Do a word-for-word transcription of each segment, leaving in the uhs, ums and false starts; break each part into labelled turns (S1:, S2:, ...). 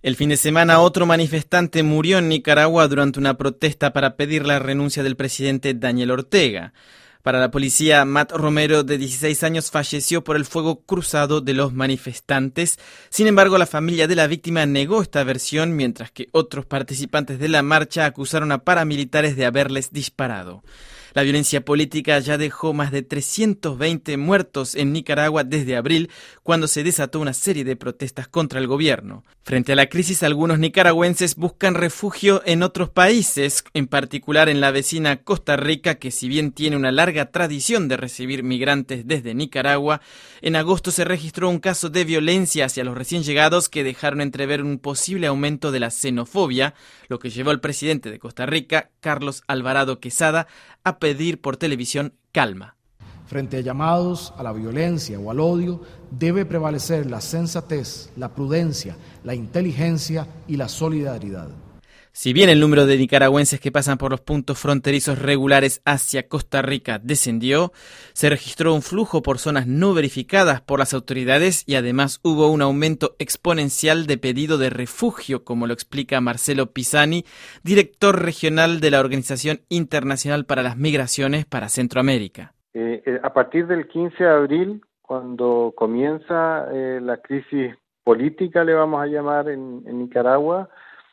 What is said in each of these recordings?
S1: El fin de semana otro manifestante murió en Nicaragua durante una protesta para pedir la renuncia del presidente Daniel Ortega. Para la policía, Matt Romero, de dieciséis años, falleció por el fuego cruzado de los manifestantes. Sin embargo, la familia de la víctima negó esta versión, mientras que otros participantes de la marcha acusaron a paramilitares de haberles disparado. La violencia política ya dejó más de trescientos veinte muertos en Nicaragua desde abril, cuando se desató una serie de protestas contra el gobierno. Frente a la crisis, algunos nicaragüenses buscan refugio en otros países, en particular en la vecina Costa Rica, que si bien tiene una larga tradición de recibir migrantes desde Nicaragua, en agosto se registró un caso de violencia hacia los recién llegados que dejaron entrever un posible aumento de la xenofobia, lo que llevó al presidente de Costa Rica, Carlos Alvarado Quesada, a pedir por televisión calma.
S2: Frente a llamados a la violencia o al odio, debe prevalecer la sensatez, la prudencia, la inteligencia y la solidaridad.
S1: Si bien el número de nicaragüenses que pasan por los puntos fronterizos regulares hacia Costa Rica descendió, se registró un flujo por zonas no verificadas por las autoridades y además hubo un aumento exponencial de pedido de refugio, como lo explica Marcelo Pisani, director regional de la Organización Internacional para las Migraciones para Centroamérica.
S3: Eh, eh, a partir del quince de abril, cuando comienza eh, la crisis política, le vamos a llamar en, en Nicaragua,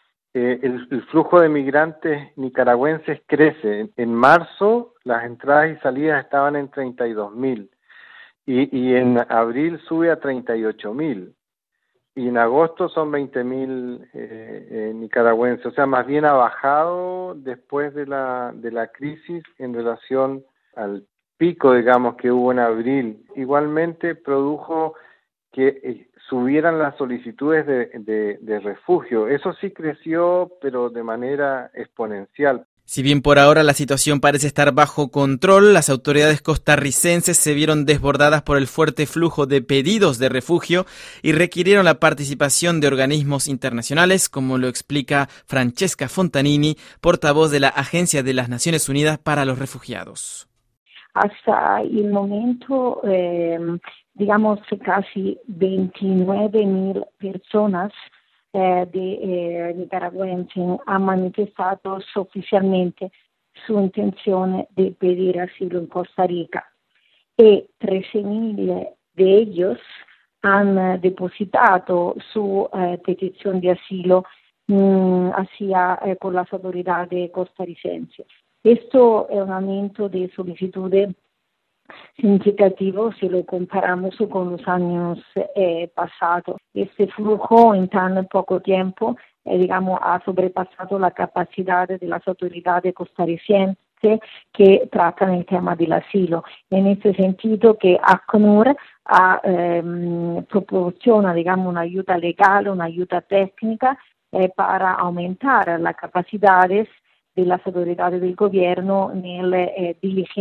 S3: Eh, el, el flujo de migrantes nicaragüenses crece. En, en marzo las entradas y salidas estaban en treinta y dos mil y, y en abril sube a treinta y ocho mil y en agosto son veinte mil eh, eh, nicaragüenses. O sea, más bien ha bajado después de la, de la crisis en relación al pico, digamos, que hubo en abril. Igualmente produjo que eh, subieran las solicitudes de, de, de refugio. Eso sí creció, pero de manera exponencial.
S1: Si bien por ahora la situación parece estar bajo control, las autoridades costarricenses se vieron desbordadas por el fuerte flujo de pedidos de refugio y requirieron la participación de organismos internacionales, como lo explica Francesca Fontanini, portavoz de la Agencia de las Naciones Unidas para los Refugiados.
S4: Hasta el momento, eh, digamos, casi veintinueve mil personas eh, de eh, nicaragüenses han manifestado oficialmente su intención de pedir asilo en Costa Rica y trece mil de ellos han eh, depositado su eh, petición de asilo mmm, hacia, eh, con las autoridades costarricenses. Esto es un aumento de solicitudes significativo si lo comparamos con los años eh, pasados. Este flujo en tan poco tiempo, eh, digamos, ha sobrepasado la capacidad de las autoridades costarricenses que tratan el tema del asilo. En este sentido, que ACNUR ha, eh, proporciona, digamos, una ayuda legal, una ayuda técnica eh, para aumentar las capacidades de las autoridades del gobierno en eh,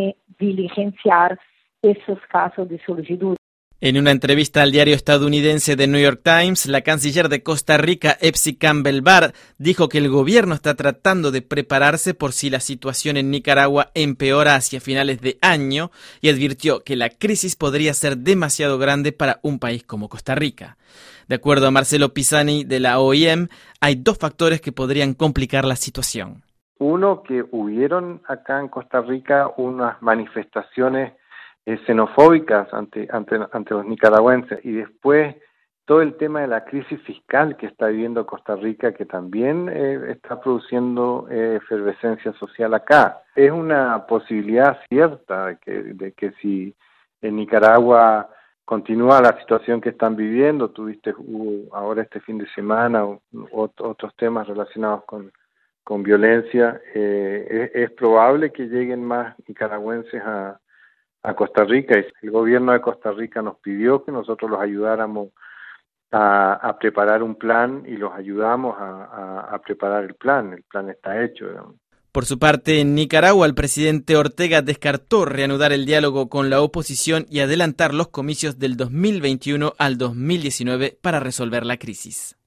S4: diligenciar esos casos de solicitud.
S1: En una entrevista al diario estadounidense The New York Times, la canciller de Costa Rica, Epsi Campbell-Barr, dijo que el gobierno está tratando de prepararse por si la situación en Nicaragua empeora hacia finales de año y advirtió que la crisis podría ser demasiado grande para un país como Costa Rica. De acuerdo a Marcelo Pisani de la O I M, hay dos factores que podrían complicar la situación.
S3: Uno, que hubieron acá en Costa Rica unas manifestaciones eh, xenofóbicas ante, ante, ante los nicaragüenses, y después todo el tema de la crisis fiscal que está viviendo Costa Rica, que también eh, está produciendo eh, efervescencia social acá. Es una posibilidad cierta de que, de que si en Nicaragua continúa la situación que están viviendo, tuviste hubo ahora este fin de semana o, o, otros temas relacionados con con violencia, eh, es, es probable que lleguen más nicaragüenses a, a Costa Rica. El gobierno de Costa Rica nos pidió que nosotros los ayudáramos a, a preparar un plan y los ayudamos a, a, a preparar el plan. El plan está hecho, digamos.
S1: Por su parte, en Nicaragua, el presidente Ortega descartó reanudar el diálogo con la oposición y adelantar los comicios del dos mil veintiuno al dos mil diecinueve para resolver la crisis.